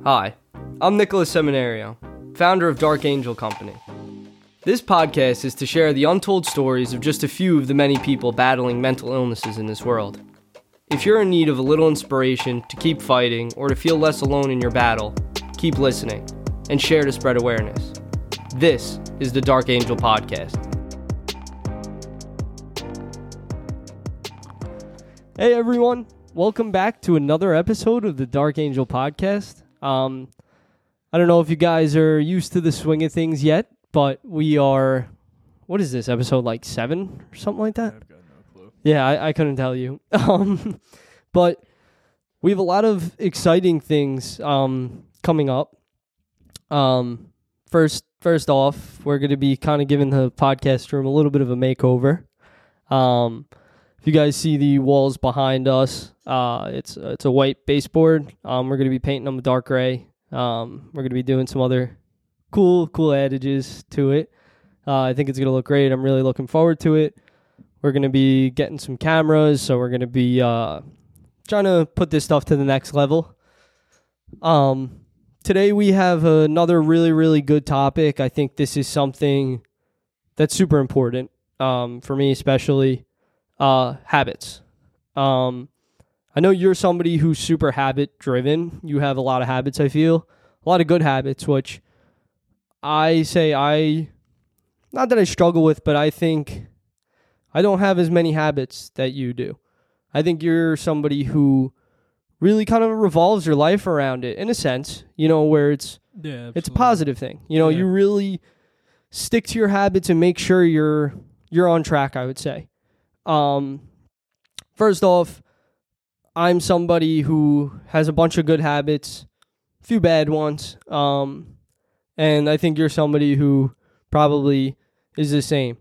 Hi, I'm Nicholas Seminario, founder of Dark Angel Company. This podcast is to share the untold stories of just a few of the many people battling mental illnesses in this world. If you're in need of a little inspiration to keep fighting or to feel less alone in your battle, keep listening and share to spread awareness. This is the Dark Angel Podcast. Hey everyone, welcome back to another episode of the Dark Angel Podcast. I don't know if you guys are used to the swing of things yet, but we are, what is this, episode like 7 or something like that? I've got no clue. Yeah, I couldn't tell you. But we have a lot of exciting things coming up. First off, we're going to be kind of giving the podcast room a little bit of a makeover. If you guys see the walls behind us, it's a white baseboard. We're going to be painting them a dark gray. We're going to be doing some other cool adages to it. I think it's going to look great. I'm really looking forward to it. We're going to be getting some cameras, so we're going to be trying to put this stuff to the next level. Today we have another really good topic. I think this is something that's super important for me, especially habits. I know you're somebody who's super habit driven. You have a lot of habits, I feel. A lot of good habits, which I say not that I struggle with, but I think I don't have as many habits that you do. I think you're somebody who really kind of revolves your life around it, in a sense, where it's a positive thing. You really stick to your habits and make sure you're on track, I would say. First off, I'm somebody who has a bunch of good habits, a few bad ones, and I think you're somebody who probably is the same.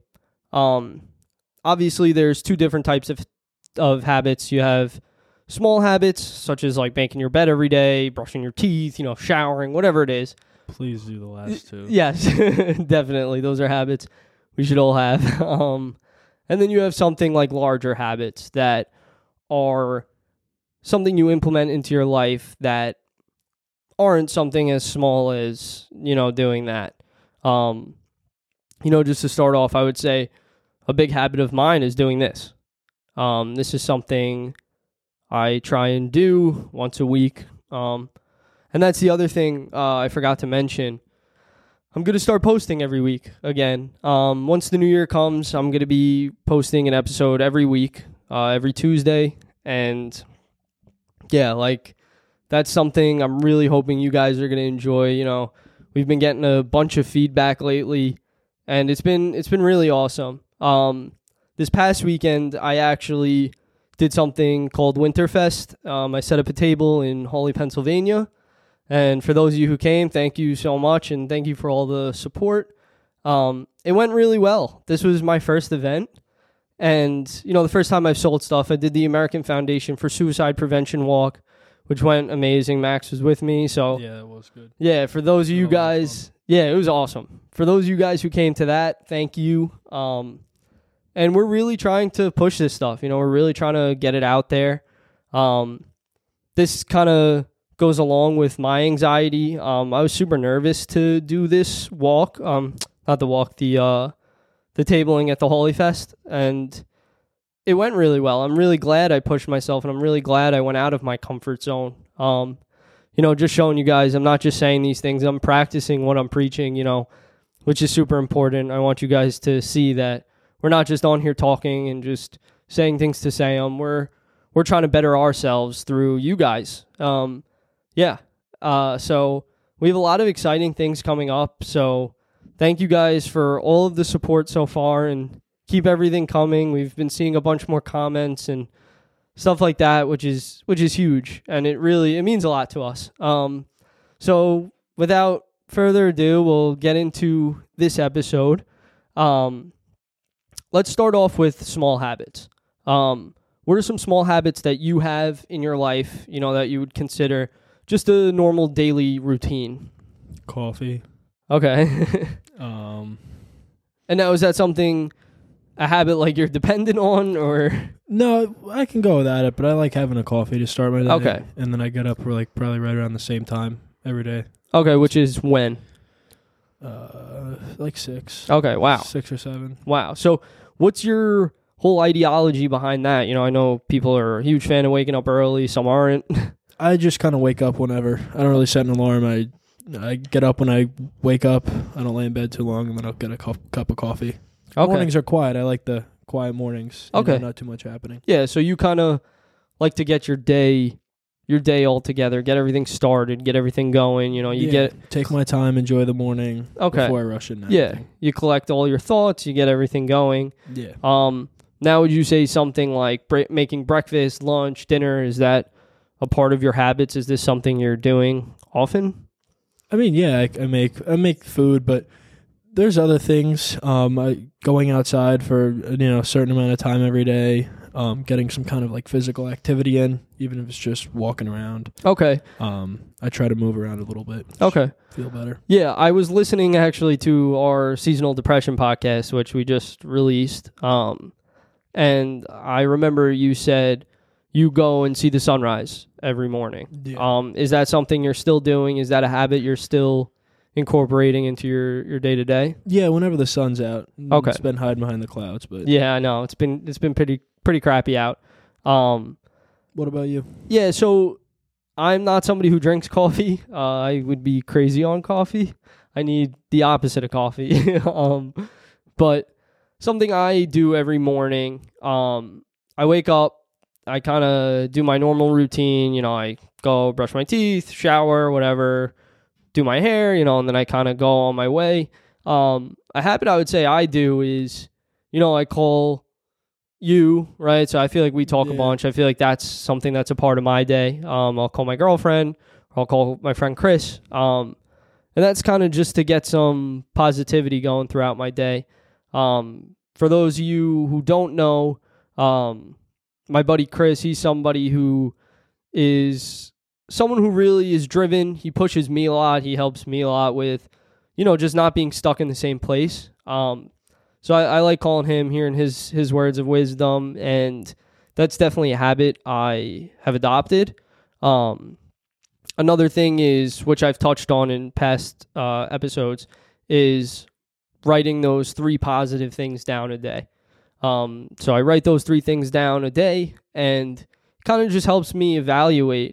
Obviously, there's two different types of habits. You have small habits, such as like making your bed every day, brushing your teeth, showering, whatever it is. Please do the last two. Yes, definitely. Those are habits we should all have. And then you have something like larger habits that are something you implement into your life that aren't something as small as, doing that. Just to start off, I would say a big habit of mine is doing this. This is something I try and do once a week. And that's the other thing I forgot to mention. I'm going to start posting every week again. Once the new year comes, I'm going to be posting an episode every week, every Tuesday. And yeah, that's something I'm really hoping you guys are going to enjoy. We've been getting a bunch of feedback lately, and it's been really awesome. This past weekend, I actually did something called Winterfest. I set up a table in Hawley, Pennsylvania. And for those of you who came, thank you so much, and thank you for all the support. It went really well. This was my first event, and, the first time I've sold stuff, I did the American Foundation for Suicide Prevention Walk, which went amazing. Max was with me, so... Yeah, it was good. Yeah, for those of you guys... Yeah, it was awesome. For those of you guys who came to that, thank you. And we're really trying to push this stuff. We're really trying to get it out there. This kind of goes along with my anxiety. I was super nervous to do this walk. Not the walk, the tabling at the Hawley Fest, and it went really well. I'm really glad I pushed myself, and I'm really glad I went out of my comfort zone. Just showing you guys, I'm not just saying these things, I'm practicing what I'm preaching, which is super important. I want you guys to see that we're not just on here talking and just saying things to say them. We're trying to better ourselves through you guys. So we have a lot of exciting things coming up. So thank you guys for all of the support so far, and keep everything coming. We've been seeing a bunch more comments and stuff like that, which is huge, and it means a lot to us. So without further ado, we'll get into this episode. Let's start off with small habits. What are some small habits that you have in your life, that you would consider just a normal daily routine? Coffee. Okay. And now, is that something, a habit like you're dependent on, or? No, I can go without it, but I like having a coffee to start my day. Okay. And then I get up for probably right around the same time every day. Okay, which is when? Like 6. Okay, wow. 6 or 7. Wow. So what's your whole ideology behind that? You know, I know people are a huge fan of waking up early, some aren't. I just kind of wake up whenever. I don't really set an alarm. I get up when I wake up. I don't lay in bed too long, and then I'll get a cup of coffee. Okay. Mornings are quiet. I like the quiet mornings. Okay. Not too much happening. Yeah, so you kind of like to get your day all together, get everything started, get everything going, you know, take my time, enjoy the morning before I rush into anything. You collect all your thoughts, you get everything going. Yeah. Now would you say something like making breakfast, lunch, dinner, is that a part of your habits? Is this something you're doing often? I mean, yeah, I make food, but there's other things. Going outside for a certain amount of time every day, getting some kind of like physical activity in, even if it's just walking around. Okay. I try to move around a little bit. Okay. Feel better. Yeah, I was listening actually to our seasonal depression podcast, which we just released. And I remember you said you go and see the sunrise every morning. Yeah. Is that something you're still doing? Is that a habit you're still incorporating into your day to day? Yeah, whenever the sun's out. Okay. It's been hiding behind the clouds, but yeah, I know it's been pretty crappy out. What about you? Yeah, so I'm not somebody who drinks coffee. I would be crazy on coffee. I need the opposite of coffee. But something I do every morning, I wake up, I kind of do my normal routine. You know, I go brush my teeth, shower, whatever, do my hair, and then I kind of go on my way. A habit I would say I do is, I call you, right? So I feel like we talk a bunch. I feel like that's something that's a part of my day. I'll call my girlfriend, or I'll call my friend Chris. And that's kind of just to get some positivity going throughout my day. For those of you who don't know, my buddy Chris, he's somebody who is someone who really is driven. He pushes me a lot. He helps me a lot with, just not being stuck in the same place. So I like calling him, hearing his words of wisdom, and that's definitely a habit I have adopted. Another thing is, which I've touched on in past episodes, is writing those 3 positive things down a day. So I write those 3 things down a day, and it kind of just helps me evaluate,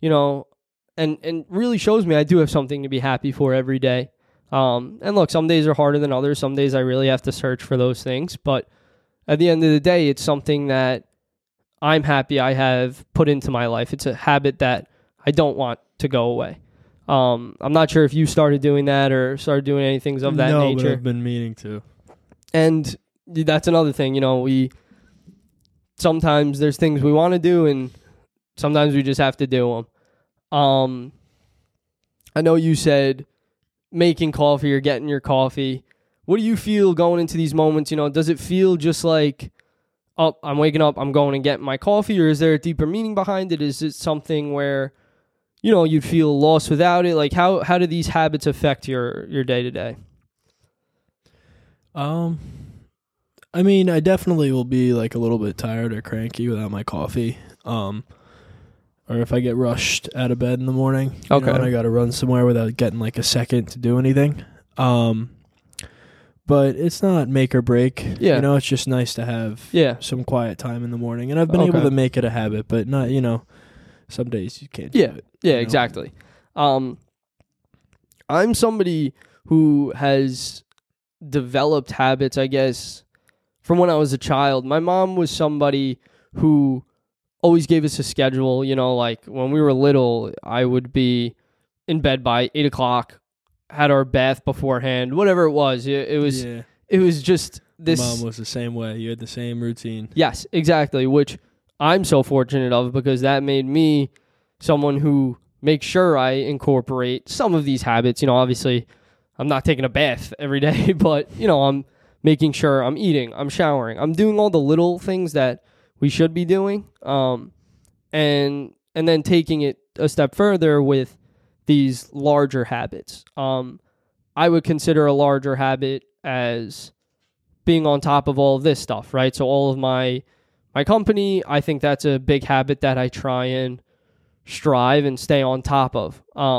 and really shows me I do have something to be happy for every day. And look, some days are harder than others. Some days I really have to search for those things. But at the end of the day, it's something that I'm happy I have put into my life. It's a habit that I don't want to go away. I'm not sure if you started doing that or started doing anything of that nature. No, but I've been meaning to. And that's another thing, we sometimes there's things we want to do, and sometimes we just have to do them. I know you said making coffee or getting your coffee. What do you feel going into these moments? Does it feel just like, oh, I'm waking up, I'm going and getting my coffee, or is there a deeper meaning behind it? Is it something where, you'd feel lost without it? Like, how do these habits affect your day to day? I mean, I definitely will be like a little bit tired or cranky without my coffee. Or if I get rushed out of bed in the morning, and I got to run somewhere without getting like a second to do anything. But it's not make or break. Yeah. It's just nice to have some quiet time in the morning. And I've been able to make it a habit, but not, some days you can't do it. Yeah, exactly. I'm somebody who has developed habits, I guess, from when I was a child. My mom was somebody who always gave us a schedule. Like when we were little, I would be in bed by 8 o'clock, had our bath beforehand, whatever it was. It was just this. Mom was the same way. You had the same routine. Yes, exactly, which I'm so fortunate of, because that made me someone who makes sure I incorporate some of these habits. Obviously I'm not taking a bath every day, but I'm making sure I'm eating, I'm showering, I'm doing all the little things that we should be doing, and then taking it a step further with these larger habits. I would consider a larger habit as being on top of all of this stuff, right? So all of my company, I think that's a big habit that I try and strive and stay on top of.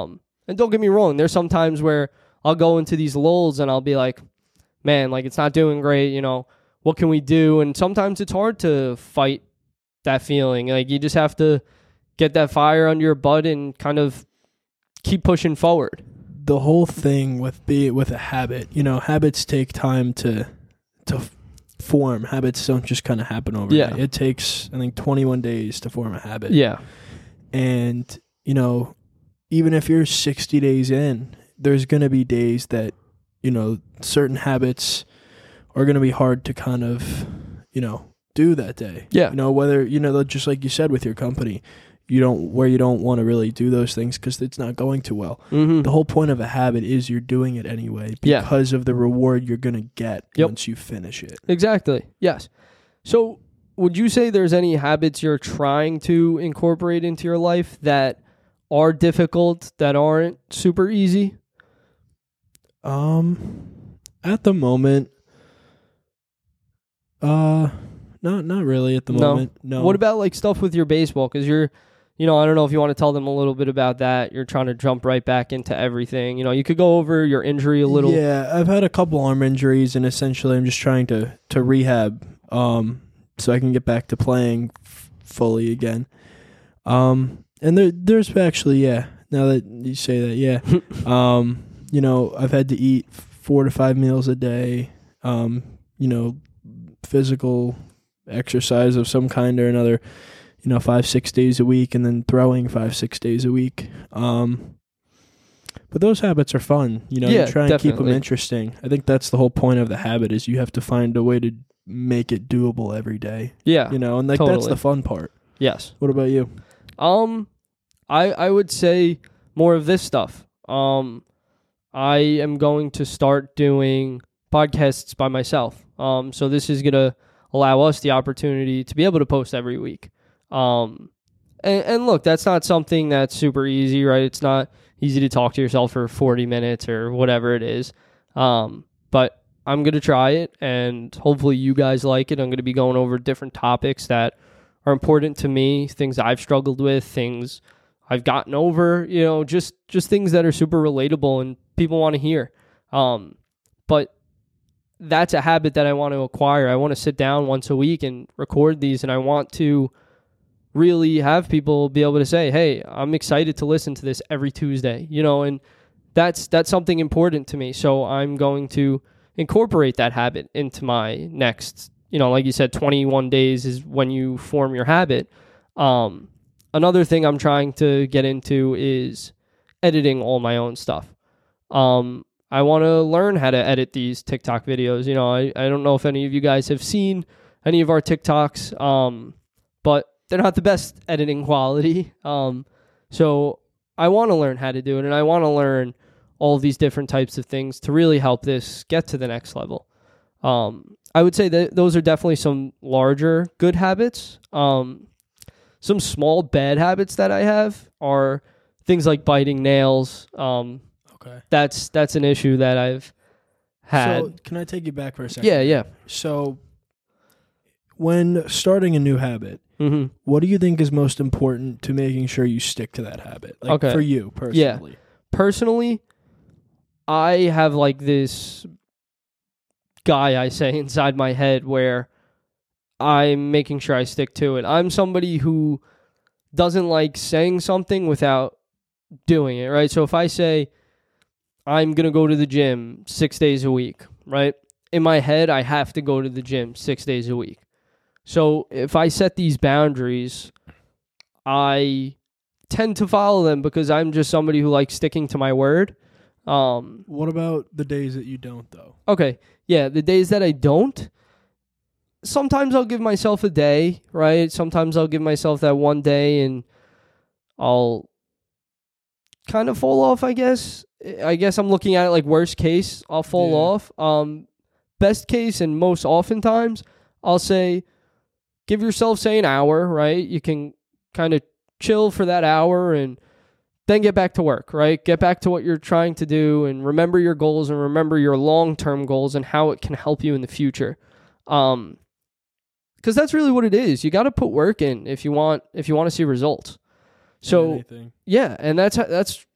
And don't get me wrong, there's some times where I'll go into these lulls and I'll be like, man, like it's not doing great, you know, what can we do? And sometimes it's hard to fight that feeling. Like you just have to get that fire under your butt and kind of keep pushing forward. The whole thing with a habit, you know, habits take time to form. Habits don't just kind of happen overnight. It takes, I think, 21 days to form a habit. Yeah. And, you know, even if you're 60 days in, there's going to be days that, you know, certain habits are going to be hard to kind of, you know, do that day. Yeah. You know, whether, you know, just like you said with your company, you don't want to really do those things because it's not going too well. Mm-hmm. The whole point of a habit is you're doing it anyway because of the reward you're going to get once you finish it. Exactly. Yes. So would you say there's any habits you're trying to incorporate into your life that are difficult, that aren't super easy? At the moment, not really at the moment. No. What about like stuff with your baseball? Because you're, you know, I don't know if you want to tell them a little bit about that. You're trying to jump right back into everything. You know, you could go over your injury a little. Yeah, I've had a couple arm injuries, and essentially I'm just trying to rehab, so I can get back to playing fully again. And there's actually, now that you say that, you know, I've had to eat 4 to 5 meals a day, you know, physical exercise of some kind or another, you know, 5-6 days a week, and then throwing 5-6 days a week. But those habits are fun, you know, you try and keep them interesting. I think that's the whole point of the habit is you have to find a way to make it doable every day. Yeah. You know, and like that's the fun part. Yes. What about you? I would say more of this stuff. I am going to start doing podcasts by myself. So this is going to allow us the opportunity to be able to post every week. And look, that's not something that's super easy, right? It's not easy to talk to yourself for 40 minutes or whatever it is. But I'm going to try it, and hopefully you guys like it. I'm going to be going over different topics that are important to me, things I've struggled with, things I've gotten over, you know, just things that are super relatable and people want to hear. But that's a habit that I want to acquire. I want to sit down once a week and record these, and I want to really have people be able to say, hey, I'm excited to listen to this every Tuesday, you know, and that's something important to me. So I'm going to incorporate that habit into my next, you know, like you said, 21 days is when you form your habit. Another thing I'm trying to get into is editing all my own stuff. I want to learn how to edit these TikTok videos. You know, I don't know if any of you guys have seen any of our TikToks, but they're not the best editing quality. So I want to learn how to do it, and I want to learn all these different types of things to really help this get to the next level. I would say that those are definitely some larger good habits. Some small bad habits that I have are things like biting nails. Okay. That's an issue that I've had. So can I take you back for a second? Yeah. So when starting a new habit, what do you think is most important to making sure you stick to that habit? Like for you personally. Yeah. Personally, I have like this guy I say inside my head where I'm making sure I stick to it. I'm somebody who doesn't like saying something without doing it, right? So if I say I'm going to go to the gym 6 days a week, right? In my head, I have to go to the gym 6 days a week. So if I set these boundaries, I tend to follow them because I'm just somebody who likes sticking to my word. What about the days that you don't, though? Okay. Yeah, the days that I don't, sometimes I'll give myself a day, right? Sometimes I'll give myself that one day and I'll kind of fall off, I guess. I guess I'm looking at it like worst case, I'll fall off. Best case and most oftentimes, I'll say, give yourself, say, an hour, right? You can kind of chill for that hour and then get back to work, right? Get back to what you're trying to do and remember your goals and remember your long-term goals and how it can help you in the future. Because that's really what it is. You got to put work in if you want to see results. So yeah, and that's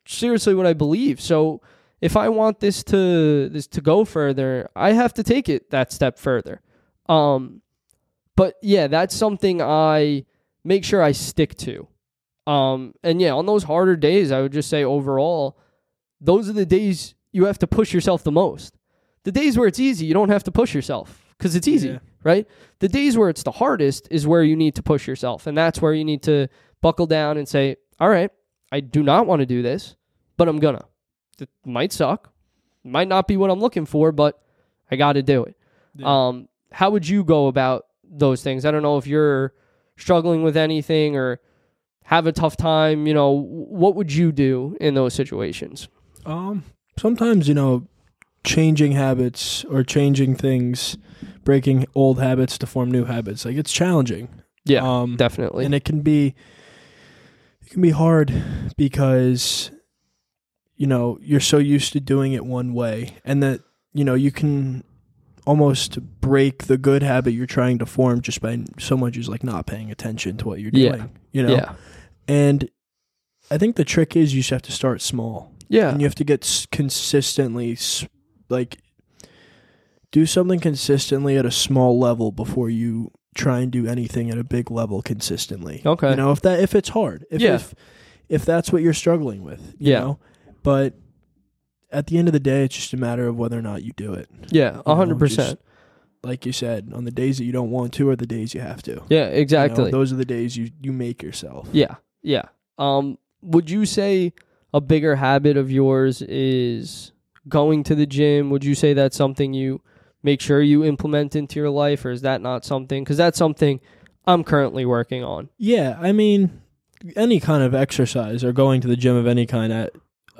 seriously what I believe. So if I want this to go further, I have to take it that step further. But yeah, that's something I make sure I stick to. And yeah, on those harder days, I would just say overall, those are the days you have to push yourself the most. The days where it's easy, you don't have to push yourself because it's easy, right? The days where it's the hardest is where you need to push yourself. And that's where you need to buckle down and say, all right, I do not want to do this, but I'm gonna. It might suck. It might not be what I'm looking for, but I got to do it. Yeah. How would you go about those things? I don't know if you're struggling with anything or have a tough time, what would you do in those situations? Sometimes, changing habits or changing things, breaking old habits to form new habits, like it's challenging. Yeah, definitely. And it can be hard because, you're so used to doing it one way, and that, you can almost break the good habit you're trying to form just by so much as like not paying attention to what you're doing, Yeah. And I think the trick is you just have to start small. Yeah. And you have to get consistently, like, do something consistently at a small level before you try and do anything at a big level consistently. Okay. If it's hard. If that's what you're struggling with. You know? But at the end of the day, it's just a matter of whether or not you do it. Yeah, 100%. Like you said, on the days that you don't want to are the days you have to. Yeah, exactly. Those are the days you make yourself. Yeah. Yeah. Would you say a bigger habit of yours is going to the gym? Would you say that's something you make sure you implement into your life, or is that not something? Because that's something I'm currently working on. Yeah, I mean, any kind of exercise or going to the gym of any kind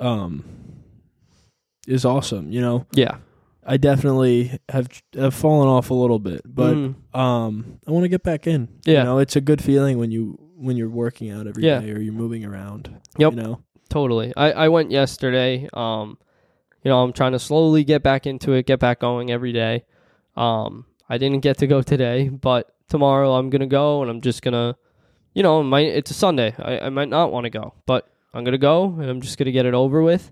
is awesome, Yeah. I definitely have fallen off a little bit, but I want to get back in. Yeah. It's a good feeling when you're working out every day or you're moving around. Yep. Totally. I went yesterday. I'm trying to slowly get back into it, get back going every day. I didn't get to go today, but tomorrow I'm going to go, and I'm just going to, it's a Sunday. I might not want to go, but I'm going to go, and I'm just going to get it over with.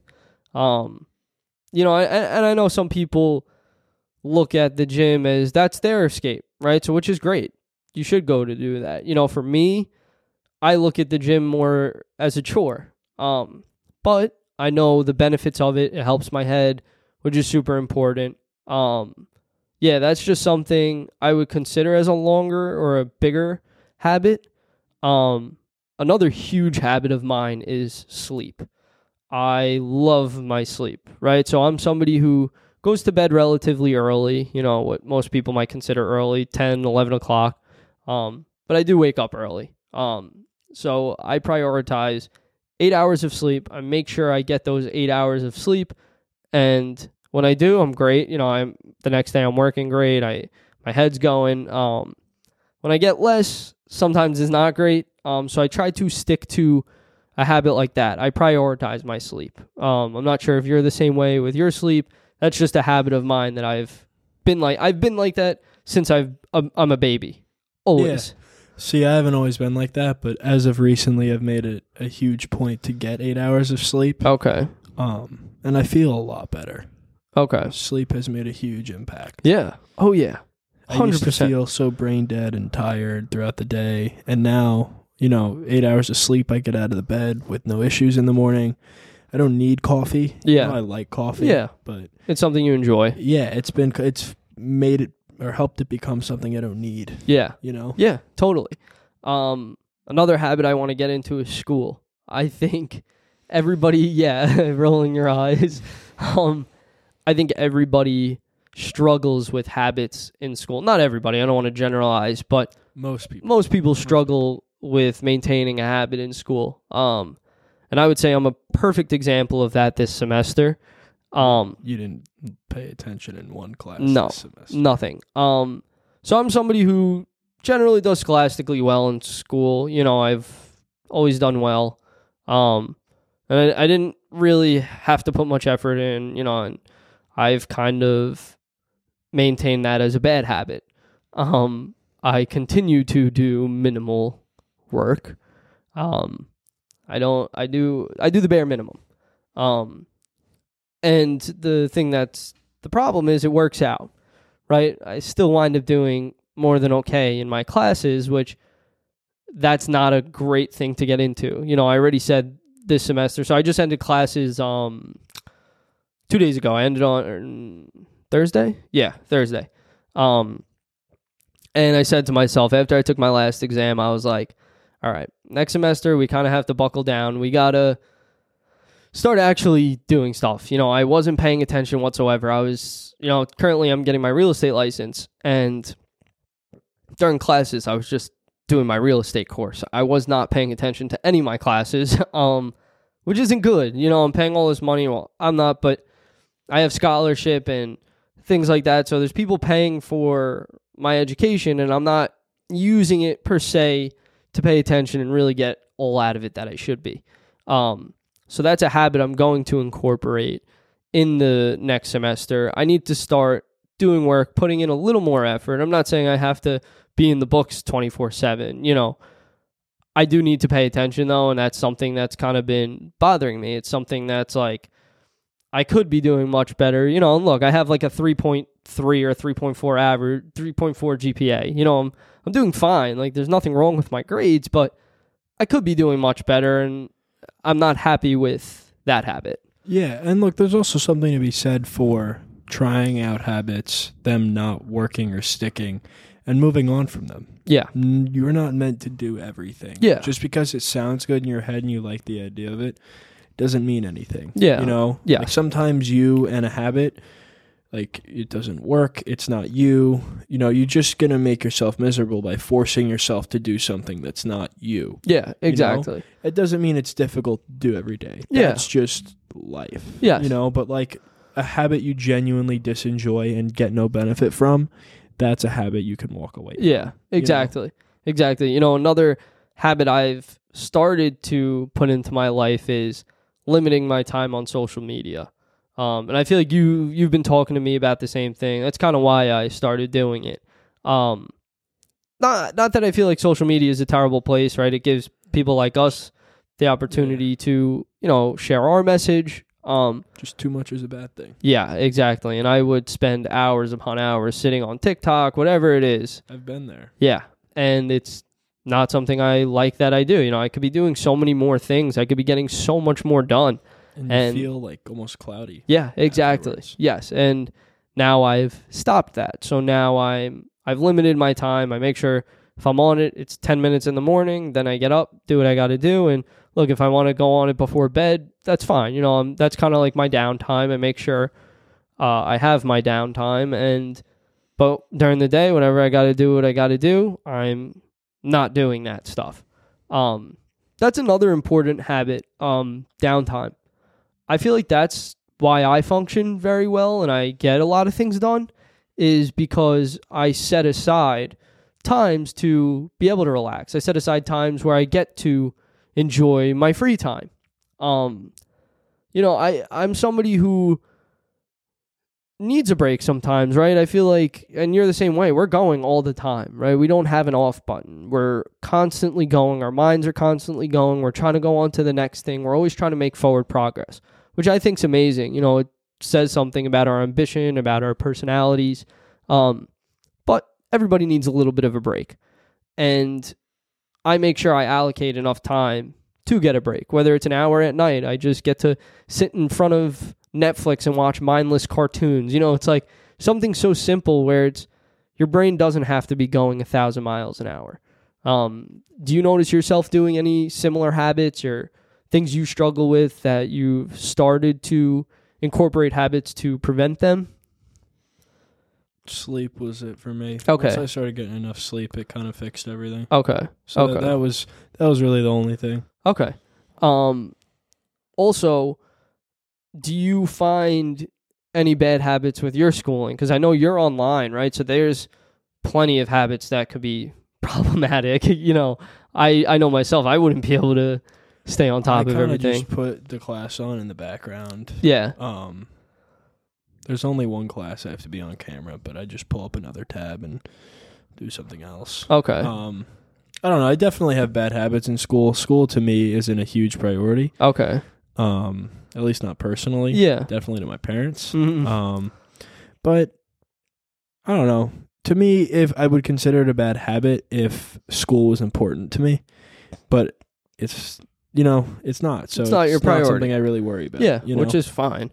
And I know some people look at the gym as that's their escape, right? So, which is great. You should go to do that. For me, I look at the gym more as a chore. But I know the benefits of it. It helps my head, which is super important. That's just something I would consider as a longer or a bigger habit. Another huge habit of mine is sleep. I love my sleep, right? So I'm somebody who goes to bed relatively early, what most people might consider early, 10, 11 o'clock. But I do wake up early. So I prioritize 8 hours of sleep. I make sure I get those 8 hours of sleep. And when I do, I'm great. The next day I'm working great. My head's going. When I get less, sometimes it's not great. So I try to stick to a habit like that. I prioritize my sleep. I'm not sure if you're the same way with your sleep. That's just a habit of mine that I've been like that since I'm a baby. Always. Yeah. See, I haven't always been like that, but as of recently, I've made it a huge point to get 8 hours of sleep. Okay. And I feel a lot better. Okay. Sleep has made a huge impact. Yeah. Oh, yeah. 100%. I used to feel so brain dead and tired throughout the day, and now, 8 hours of sleep, I get out of the bed with no issues in the morning. I don't need coffee. Yeah. I like coffee. Yeah. But it's something you enjoy. Yeah, it's made it or helped it become something I don't need. Yeah. Yeah, totally. Another habit I want to get into is school. I think everybody, rolling your eyes. I think everybody struggles with habits in school. Not everybody, I don't want to generalize, but most people struggle with maintaining a habit in school. And I would say I'm a perfect example of that this semester. You didn't pay attention in one class this semester. Nothing. So I'm somebody who generally does scholastically well in school. I've always done well. And I didn't really have to put much effort in, and I've kind of maintained that as a bad habit. I continue to do minimal work. I do the bare minimum. And the thing that's the problem is it works out, right? I still wind up doing more than okay in my classes, which that's not a great thing to get into. You know, I already said this semester. So I just ended classes 2 days ago. I ended on Thursday? Yeah, Thursday. And I said to myself, after I took my last exam, I was like, all right, next semester, we kind of have to buckle down. We got to start actually doing stuff. You know, I wasn't paying attention whatsoever. I was, you know, currently I'm getting my real estate license. And during classes, I was just doing my real estate course. I was not paying attention to any of my classes, which isn't good. You know, I'm paying all this money. Well, I'm not, but I have scholarship and things like that. So there's people paying for my education, and I'm not using it per se to pay attention and really get all out of it that I should be. So that's a habit I'm going to incorporate in the next semester. I need to start doing work, putting in a little more effort. I'm not saying I have to be in the books 24/7. You know, I do need to pay attention though, and that's something that's kind of been bothering me. It's something that's like I could be doing much better. You know, and look, I have like a 3.3 or 3.4 average, 3.4 GPA. You know, I'm doing fine. Like there's nothing wrong with my grades, but I could be doing much better, and I'm not happy with that habit. Yeah, and look, there's also something to be said for trying out habits, them not working or sticking, and moving on from them. Yeah. You're not meant to do everything. Yeah. Just because it sounds good in your head and you like the idea of it doesn't mean anything. Yeah. You know? Yeah. Like sometimes you and a habit, like it doesn't work. It's not you. You know, you're just going to make yourself miserable by forcing yourself to do something that's not you. Yeah, exactly. You know? It doesn't mean it's difficult to do every day. Yeah. That's just life. Yes. You know, but like a habit you genuinely disenjoy and get no benefit from, that's a habit you can walk away from. Yeah, exactly. You know? Exactly. You know, another habit I've started to put into my life is limiting my time on social media. And I feel like you've been talking to me about the same thing. That's kind of why I started doing it. Not that I feel like social media is a terrible place, right? It gives people like us the opportunity to, you know, share our message. Just too much is a bad thing. Yeah, exactly. And I would spend hours upon hours sitting on TikTok, whatever it is. I've been there. Yeah. And it's not something I like that I do. You know, I could be doing so many more things. I could be getting so much more done. And you feel like almost cloudy. Yeah, exactly. Afterwards. Yes. And now I've stopped that. So now I've limited my time. I make sure if I'm on it, it's 10 minutes in the morning. Then I get up, do what I got to do. And look, if I want to go on it before bed, that's fine. You know, that's kind of like my downtime. I make sure I have my downtime. But during the day, whenever I got to do what I got to do, I'm not doing that stuff. That's another important habit, downtime. I feel like that's why I function very well and I get a lot of things done is because I set aside times to be able to relax. I set aside times where I get to enjoy my free time. You know, I'm somebody who needs a break sometimes, right? I feel like, and you're the same way, we're going all the time, right? We don't have an off button. We're constantly going. Our minds are constantly going. We're trying to go on to the next thing. We're always trying to make forward progress, which I think is amazing. You know, it says something about our ambition, about our personalities. But everybody needs a little bit of a break. And I make sure I allocate enough time to get a break, whether it's an hour at night. I just get to sit in front of Netflix and watch mindless cartoons. You know, it's like something so simple where it's your brain doesn't have to be going 1,000 miles an hour. Do you notice yourself doing any similar habits or things you struggle with that you've started to incorporate habits to prevent them? Sleep was it for me. Okay. Once I started getting enough sleep, it kind of fixed everything. Okay. So okay. that was really the only thing. Okay. Also, do you find any bad habits with your schooling? Because I know you're online, right? So there's plenty of habits that could be problematic. You know, I know myself, I wouldn't be able to stay on top of everything. I just put the class on in the background. Yeah. There's only one class I have to be on camera, but I just pull up another tab and do something else. Okay. I don't know. I definitely have bad habits in school. School to me isn't a huge priority. Okay. At least not personally. Yeah. Definitely to my parents. Mhm. But I don't know. To me, if I would consider it a bad habit if school was important to me, but it's it's not. So It's not your priority. Something I really worry about. Yeah, you know? which is fine.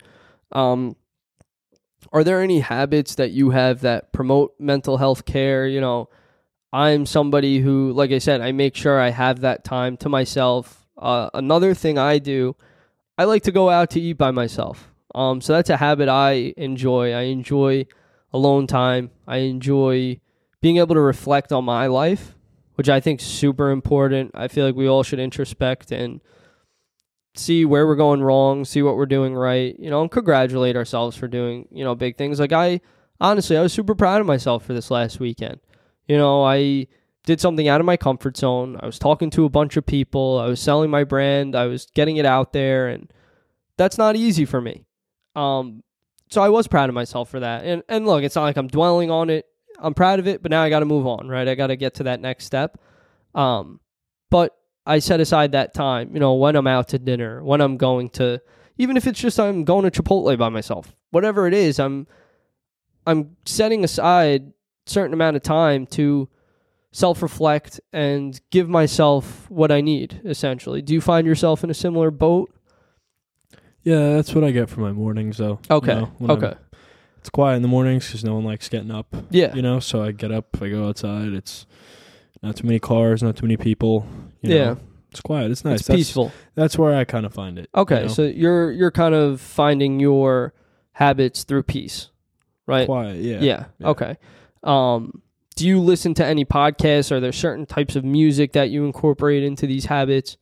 Are there any habits that you have that promote mental health care? I'm somebody who, like I said, I make sure I have that time to myself. Another thing I do, I like to go out to eat by myself. So that's a habit I enjoy. I enjoy alone time. I enjoy being able to reflect on my life, which I think is super important. I feel like we all should introspect and see where we're going wrong, see what we're doing right, and congratulate ourselves for doing, big things. Like I was super proud of myself for this last weekend. I did something out of my comfort zone. I was talking to a bunch of people. I was selling my brand. I was getting it out there, and that's not easy for me. So I was proud of myself for that. And look, it's not like I'm dwelling on it. I'm proud of it, but now I got to move on, right? I got to get to that next step. But I set aside that time, when I'm out to dinner, when I'm going to, even if it's just I'm going to Chipotle by myself, whatever it is, I'm setting aside a certain amount of time to self-reflect and give myself what I need, essentially. Do you find yourself in a similar boat? Yeah, that's what I get for my mornings, though. Okay. Okay. It's quiet in the mornings because no one likes getting up. Yeah. So I get up, I go outside. It's not too many cars, not too many people. Yeah. It's quiet. It's nice. It's peaceful. That's where I kind of find it. Okay, so you're kind of finding your habits through peace, right? Quiet, yeah. Yeah. Okay. Do you listen to any podcasts? Are there certain types of music that you incorporate into these habits?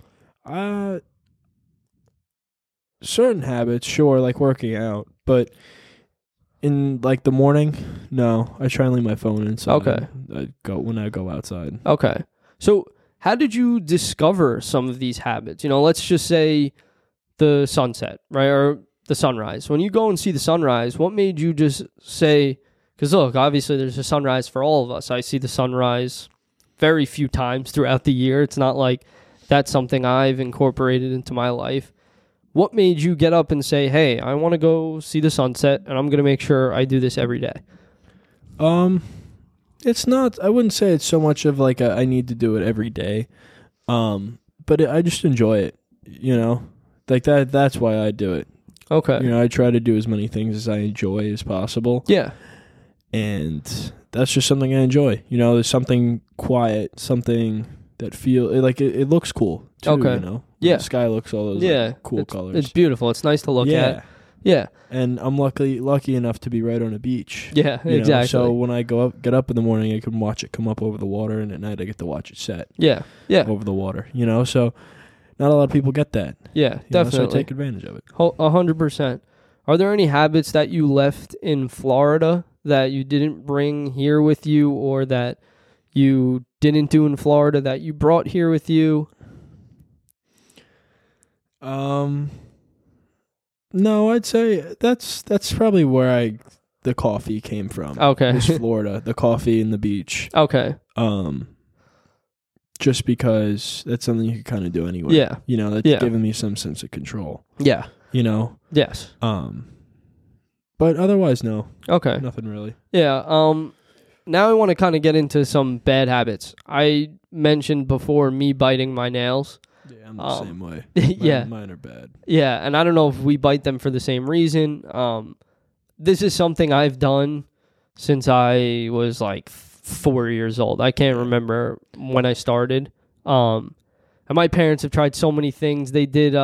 Certain habits, sure, like working out, but in like the morning, no. I try and leave my phone inside. Okay. When I go outside. Okay. So how did you discover some of these habits? Let's just say the sunset, right? Or the sunrise. When you go and see the sunrise, what made you just say, because look, obviously there's a sunrise for all of us. I see the sunrise very few times throughout the year. It's not like that's something I've incorporated into my life. What made you get up and say, hey, I want to go see the sunset and I'm going to make sure I do this every day? It's not, I wouldn't say it's so much of like I need to do it every day. But I just enjoy it, like that's why I do it. Okay. I try to do as many things as I enjoy as possible. Yeah. And that's just something I enjoy. There's something quiet, something that it looks cool too, Okay. Yeah. The sky looks all those cool colors. It's beautiful. It's nice to look at. Yeah. And I'm lucky enough to be right on a beach. Yeah, exactly. So when I get up in the morning, I can watch it come up over the water, and at night I get to watch it set. Yeah. Over the water. So not a lot of people get that. Yeah, definitely. So take advantage of it. 100%. Are there any habits that you left in Florida that you didn't bring here with you, or that you didn't do in Florida that you brought here with you? No, I'd say that's probably where the coffee came from. Okay. Was Florida, the coffee and the beach. Okay. Just because that's something you can kind of do anyway. Yeah. That's giving me some sense of control. Yeah. Yes. But otherwise, no. Okay. Nothing really. Yeah. Now I want to kind of get into some bad habits. I mentioned before me biting my nails. Yeah, I'm the same way. Yeah. Mine are bad. Yeah, and I don't know if we bite them for the same reason. This is something I've done since I was like 4 years old. I can't remember when I started. And my parents have tried so many things. They did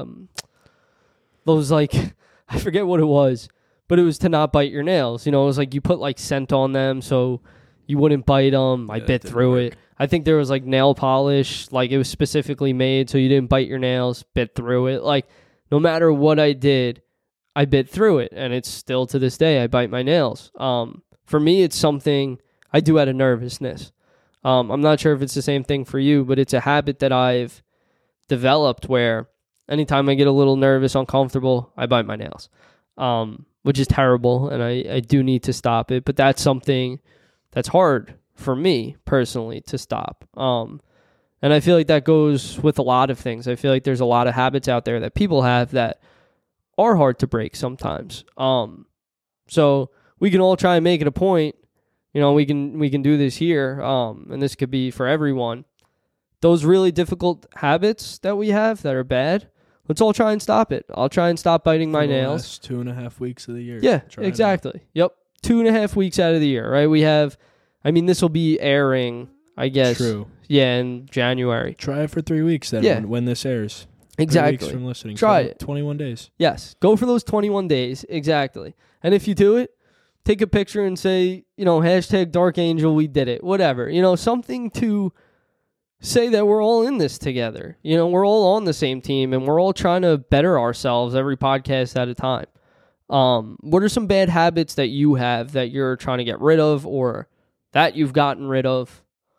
those like, I forget what it was, but it was to not bite your nails. It was like you put like scent on them so you wouldn't bite them. I bit through it. I think there was like nail polish, like it was specifically made so you didn't bite your nails, bit through it. Like no matter what I did, I bit through it, and it's still to this day I bite my nails. For me, it's something I do out of nervousness. I'm not sure if it's the same thing for you, but it's a habit that I've developed where anytime I get a little nervous, uncomfortable, I bite my nails, which is terrible, and I do need to stop it. But that's something that's hard for me personally to stop. And And I feel like that goes with a lot of things. I feel like there's a lot of habits out there that people have that are hard to break sometimes. So we can all try and make it a point. You know, we can do this here, and this could be for everyone. Those really difficult habits that we have that are bad, let's all try and stop it. I'll try and stop biting my nails. Last 2.5 weeks of the year. Yeah, exactly. Yep. 2.5 weeks out of the year, right? We have, I mean, this will be airing, I guess. True. Yeah, in January. Try it for 3 weeks then when this airs. Exactly. 3 weeks from listening. Try it. 21 days. Yes. Go for those 21 days. Exactly. And if you do it, take a picture and say, you know, hashtag Dark Angel, we did it. Whatever. You know, something to say that we're all in this together. You know, we're all on the same team and we're all trying to better ourselves every podcast at a time. What are some bad habits that you have that you're trying to get rid of or that you've gotten rid of?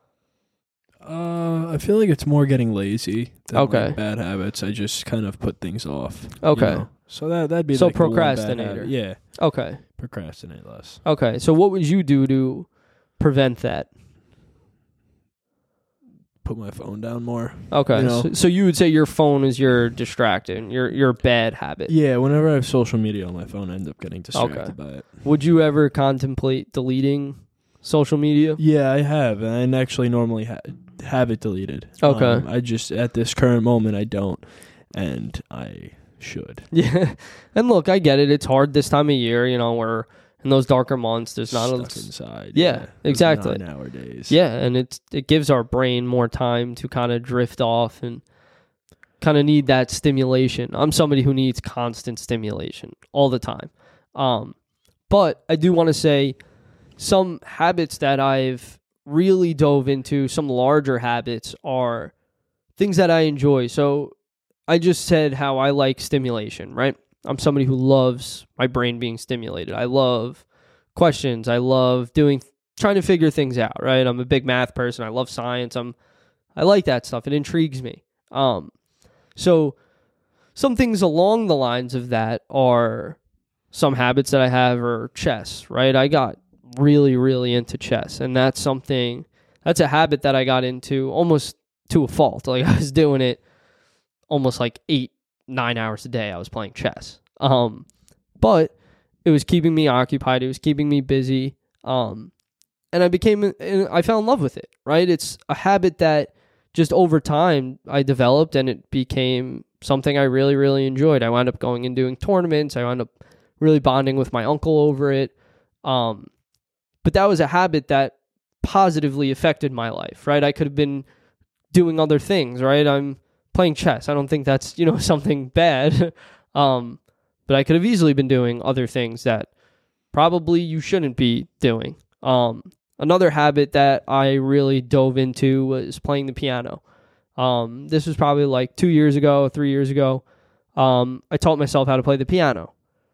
I feel like it's more getting lazy than Okay. like bad habits. I just kind of put things off. Okay. You know? So that'd be So like the one bad procrastinator. habit. Yeah. Okay. Procrastinate less. Okay. So what would you do to prevent that? Put my phone down more. Okay. You know? So you would say your phone is your distracting, your bad habit. Yeah, whenever I have social media on my phone, I end up getting distracted by it. Would you ever contemplate deleting social media? Yeah, I have. And I actually normally have it deleted. Okay. I just, at this current moment, I don't. And I should. Yeah. And look, I get it. It's hard this time of year. You know, we're in those darker months. There's not Stuck inside. Yeah, exactly. 9-hour days. Yeah, and it gives our brain more time to kind of drift off and kind of need that stimulation. I'm somebody who needs constant stimulation all the time. But I do want to say some habits that I've really dove into, some larger habits, are things that I enjoy. So I just said how I like stimulation, right? I'm somebody who loves my brain being stimulated. I love questions. I love trying to figure things out, right? I'm a big math person. I love science. I like that stuff. It intrigues me. So some things along the lines of that are some habits that I have are chess, right? I got really, really into chess, and that's a habit that I got into almost to a fault. Like I was doing it almost like 8-9 hours a day. I was playing chess. But it was keeping me occupied. It was keeping me busy. And I fell in love with it, right? It's a habit that just over time I developed and it became something I really, really enjoyed. I wound up going and doing tournaments. I wound up really bonding with my uncle over it. But that was a habit that positively affected my life, right? I could have been doing other things, right? I'm playing chess. I don't think that's, something bad. But I could have easily been doing other things that probably you shouldn't be doing. Another habit that I really dove into was playing the piano. This was probably like 2 years ago, 3 years ago. I taught myself how to play the piano.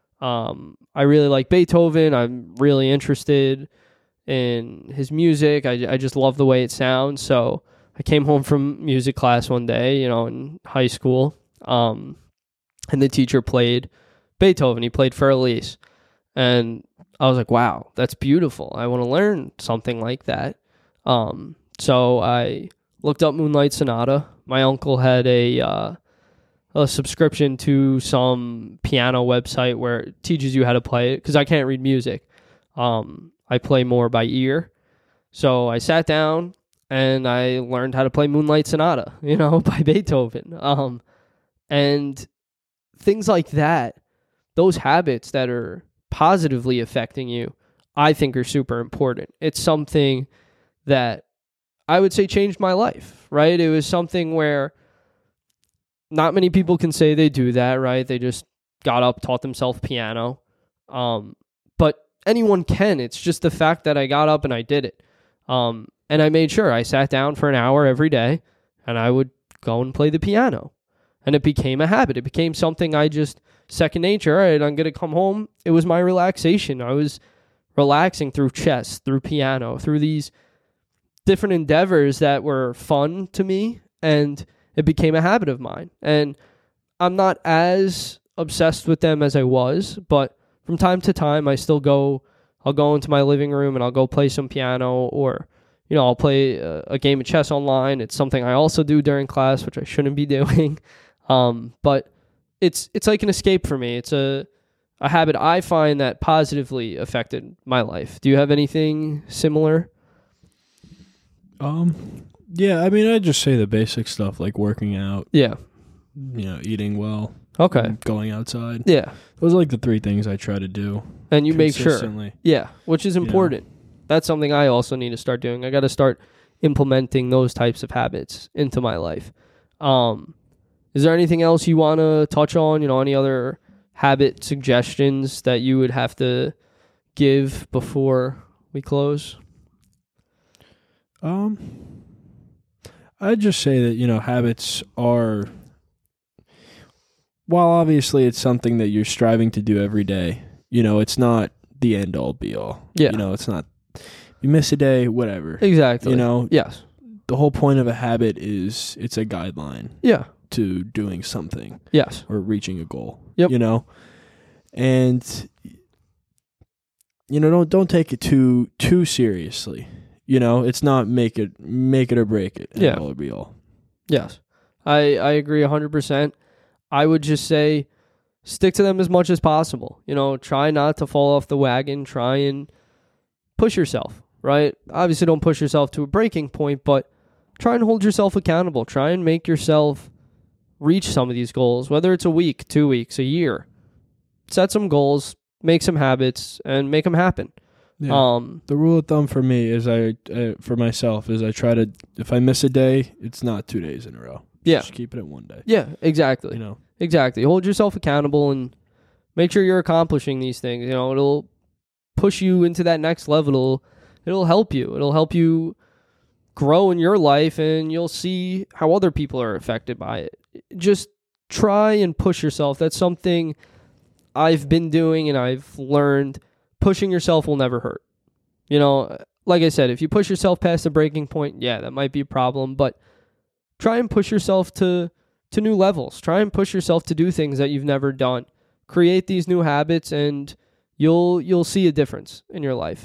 I really like Beethoven. I'm really interested in his music. I just love the way it sounds. So I came home from music class one day, in high school, and the teacher played Beethoven. He played Für Elise. And I was like, wow, that's beautiful. I want to learn something like that. So I looked up Moonlight Sonata. My uncle had a subscription to some piano website where it teaches you how to play it, because I can't read music. I play more by ear. So I sat down and I learned how to play Moonlight Sonata, by Beethoven. And things like that, those habits that are positively affecting you, I think are super important. It's something that I would say changed my life, right? It was something where not many people can say they do that, right? They just got up, taught themselves piano. But anyone can. It's just the fact that I got up and I did it. And I made sure I sat down for an hour every day and I would go and play the piano. And it became a habit. It became something I just, second nature. All right, I'm going to come home. It was my relaxation. I was relaxing through chess, through piano, through these different endeavors that were fun to me. And it became a habit of mine. And I'm not as obsessed with them as I was, but from time to time, I'll go into my living room and I'll go play some piano, or, I'll play a game of chess online. It's something I also do during class, which I shouldn't be doing. But it's like an escape for me. It's a habit I find that positively affected my life. Do you have anything similar? Yeah, I mean, I just say the basic stuff like working out. Yeah. Eating well. Okay. Going outside. Yeah. Those are like the 3 things I try to do. And you make sure. Yeah, which is important. That's something I also need to start doing. I got to start implementing those types of habits into my life. Is there anything else you want to touch on? Any other habit suggestions that you would have to give before we close? I'd just say that, habits are, while obviously it's something that you're striving to do every day, it's not the end all be all. Yeah. It's not, you miss a day, whatever. Exactly. Yes. The whole point of a habit is it's a guideline. Yeah. To doing something. Yes. Or reaching a goal. Yep. And don't take it too seriously. It's not make it or break it. Yeah. All or be all. Yes. I agree 100%. I would just say stick to them as much as possible. Try not to fall off the wagon. Try and push yourself, right? Obviously don't push yourself to a breaking point, but try and hold yourself accountable. Try and make yourself reach some of these goals, whether it's a week, 2 weeks, a year. Set some goals, make some habits, and make them happen. Yeah. The rule of thumb for me is for myself is I try to, if I miss a day, it's not 2 days in a row. Just keep it at 1 day. Yeah, exactly. Exactly. Hold yourself accountable and make sure you're accomplishing these things. It'll push you into that next level. It'll help you. It'll help you grow in your life, and you'll see how other people are affected by it. Just try and push yourself. That's something I've been doing and I've learned. Pushing yourself will never hurt. Like I said, if you push yourself past the breaking point, yeah, that might be a problem, but try and push yourself to new levels. Try and push yourself to do things that you've never done. Create these new habits, and you'll see a difference in your life.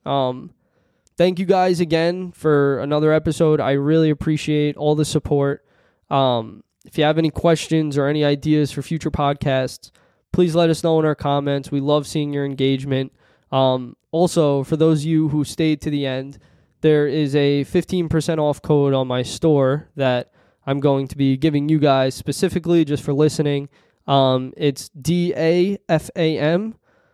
Thank you guys again for another episode. I really appreciate all the support. If you have any questions or any ideas for future podcasts, please let us know in our comments. We love seeing your engagement. Also, for those of you who stayed to the end, there is a 15% off code on my store that I'm going to be giving you guys specifically just for listening. It's DAFAM.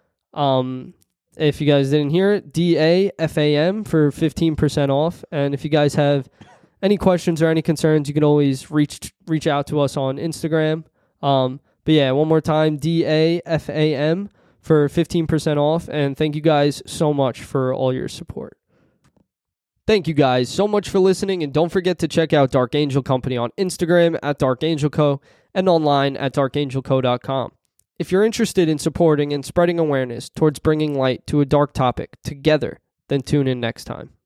If you guys didn't hear it, DAFAM for 15% off. And if you guys have any questions or any concerns, you can always reach out to us on Instagram. But yeah, one more time, DAFAM for 15% off. And thank you guys so much for all your support. Thank you guys so much for listening. And don't forget to check out Dark Angel Company on Instagram at Dark Angel Co. and online at darkangelco.com. If you're interested in supporting and spreading awareness towards bringing light to a dark topic together, then tune in next time.